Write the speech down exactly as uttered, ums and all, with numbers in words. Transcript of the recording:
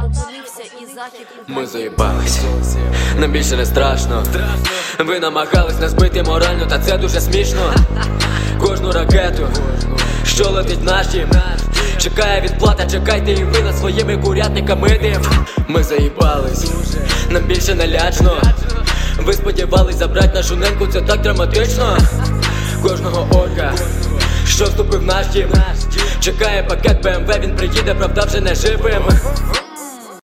опинився і захід України. Ми заїбались, нам більше не страшно. Ви намагались нас бити морально, та це дуже смішно. Кожну ракету, що летить наш дім, чекає відплата, чекайте і ви над своїми курятниками дим. Ми заїбались, нам більше не лячно. Ви сподівались забрати нашу неньку, це так драматично. Кожного орка, що вступив в наш дім, чекає пакет Б М В, він приїде, правда вже не живим.